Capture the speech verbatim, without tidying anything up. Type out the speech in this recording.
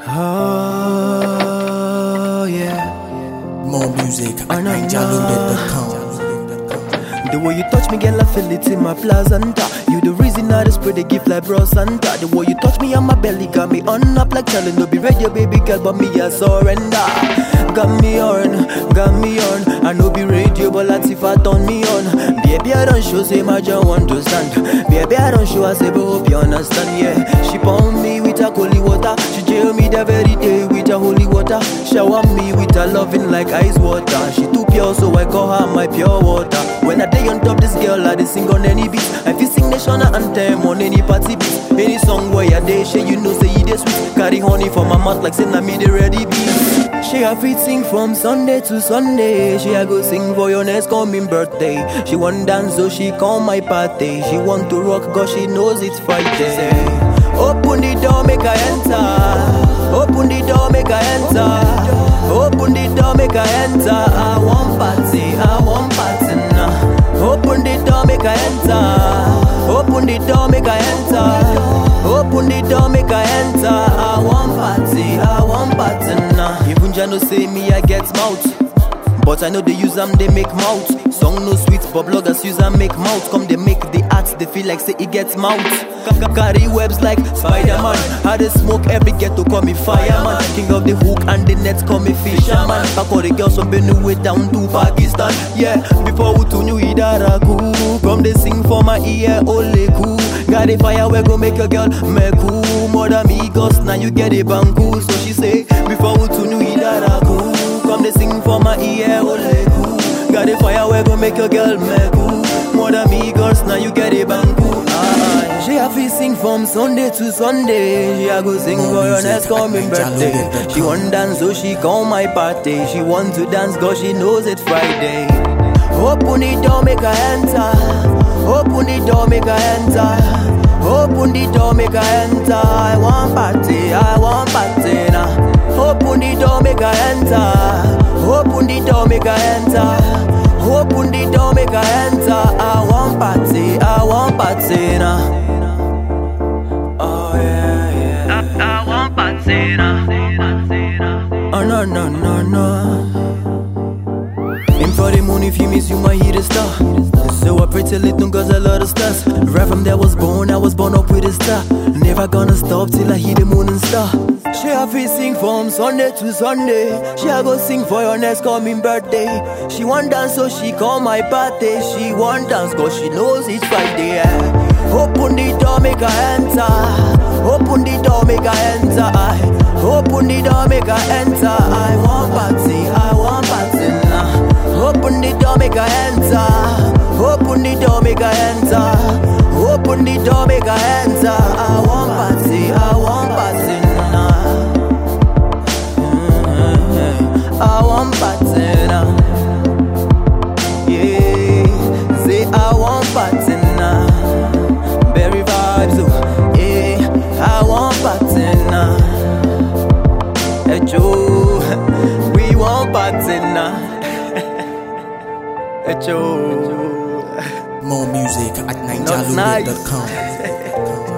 Oh yeah. More music at I know. ninjalude dot com. The way you touch me, girl, I feel it in my placenta. You the reason I just spread the gift like bro Santa. The way you touch me on my belly got me on up like Charlie. No be ready, baby girl, but me I surrender. Got me on, got me on. I know be radio, but like if I turn me on. Baby, I don't show, say my John want to stand. Baby, I don't show, I say, but hope you understand, yeah. She pound me with a holy water. She jail me the very day with a holy water. Shower me with a loving like ice water. She too pure, so I call her my pure water. When I day on top, this girl, I dey sing on any beat. I feel sing national anthem on any party beat. Any song where I day, she you know say you dey sweet. Carry honey for my mouth like say na me the ready beat. She a fit sing from Sunday to Sunday. She a go sing for your next coming birthday. She want dance, so she come my party. She want to rock, cause she knows it's Friday. Say, open the door, make her enter. Open the door, make her enter. Open the door, make her enter. I want party, I want party now. Open the door, make her enter. Open the door, make her enter. Open the door, make her enter. I want party, I want party now. Even Jano say me I get mouth, but I know they use them, they make mouth. Song no sweet, but bloggers use them, make mouth. Come they make the arts, they feel like say it gets mouth. Carry webs like Spider-Man. How they smoke every ghetto, call me fireman. King of the hook and the nets, call me fisherman. I call the girls from Benue down to Pakistan. Yeah, before we to New Idaraku. Come they sing for my ear, ole cool. Got a fire, we go make a girl me cool. More than me ghost, now you get a banku. So she say, before we to New Idaraku. Come they sing for my ear, ole cool. Got a fire, we go make a girl me cool. More than me girls, now you get a banku. Ah, she a fi sing from Sunday to Sunday. She a go sing for your next coming birthday. She want dance, so she call my party. She want to dance, cause she knows it's Friday. Open the door, make her enter. Open the door, make her enter. Open the door, make her enter. I want party, I want party now. Open the door, make her enter. Open the door, make her enter. Open the door, make her enter. I want party, I want party now. Oh yeah, yeah. I, I want party now. Oh no, no, no, no. Aim for the moon if you miss, you might hit a star. So I pray till it don't cause a lot of stars. Right from there I was born, I was born up with a star. Never gonna stop till I hit the moon and star. She a fi sing from Sunday to Sunday. She a go sing for your next coming birthday. She want dance, so she call my party. She want dance, cause she knows it's Friday. Yeah. Open the door, make her enter. Open the door, make her enter. I open the door, make her enter. I want party, I want party now. Open the door, make her enter. Open the door, make her enter. Open the door, make her enter. I want party, I want party now. Mm-hmm. I want party now. Yeah, say I want party now. Berry vibes, oh. Yeah, I want party now. Hey Joe, we want party now. Hey Joe. More music at ninjalude dot com.